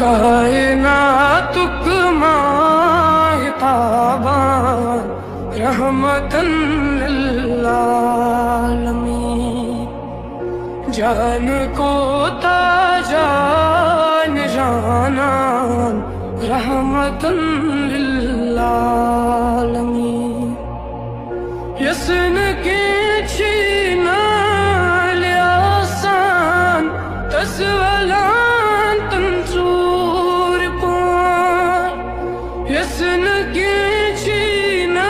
کائنات ماہتابان رحمتن للعالمین، جان کو تاجان جانان رحمتن للعالمین، یسن کی چھینا لیاسان تسولان تنصور پان، یسن کی چھینا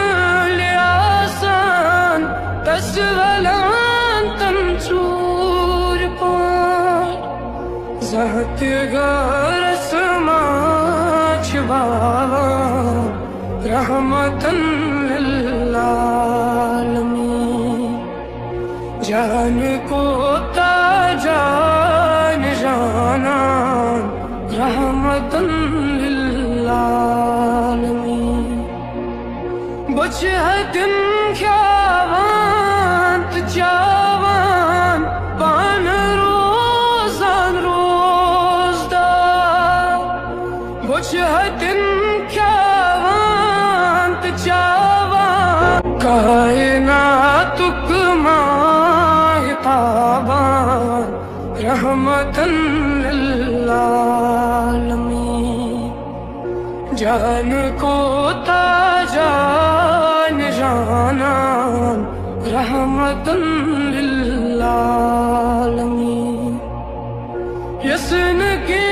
لیاسان تسولان تنصور پان، زہت گرس ماچ باوان رحمتن للعالمین، جان کو تاجان جانان رحمتن للعالمین، بچہتن کھیاوان تچاوان پان روزان روزدار، بچہتن کھیاوان تچاوان کائنات ماہتابان رحمتن للعالمین، جان کو تاجان جانان رحمتن للعالمین، یسن کی